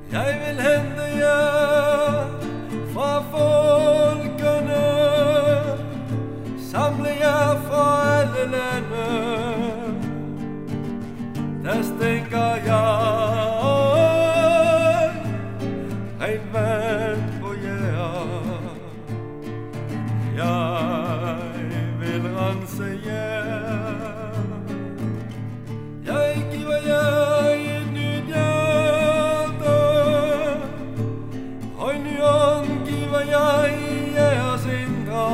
Jeg vil hente jer fra folkene, samle jer fra alle lande. Der stænker jeg rent vand på jer. Jeg vil rense jer. Jeg giver jer et nyt hjerte, og en ny ånd giver jeg i jeres indre.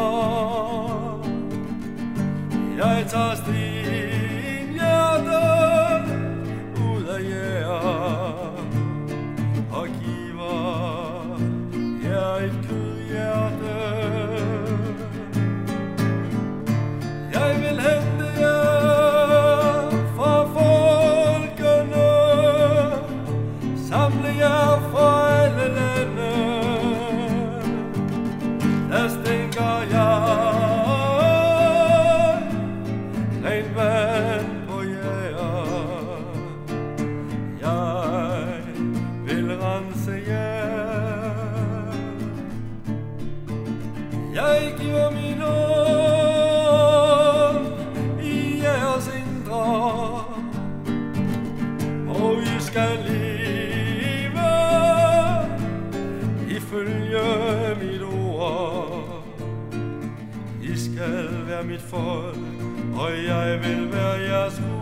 Jeg tager stenhjerte ud af jer og giver jer et kødhjerte. Jeg vil hente jer fra folkene, samle jer fra alle lande. Der stænker jeg rent vand på jer. Jeg vil rense jer. Jeg giver min ånd i jeres indre, og I skal leve ifølge mit ord. I skal være mit folk, og jeg vil være jeres Gud.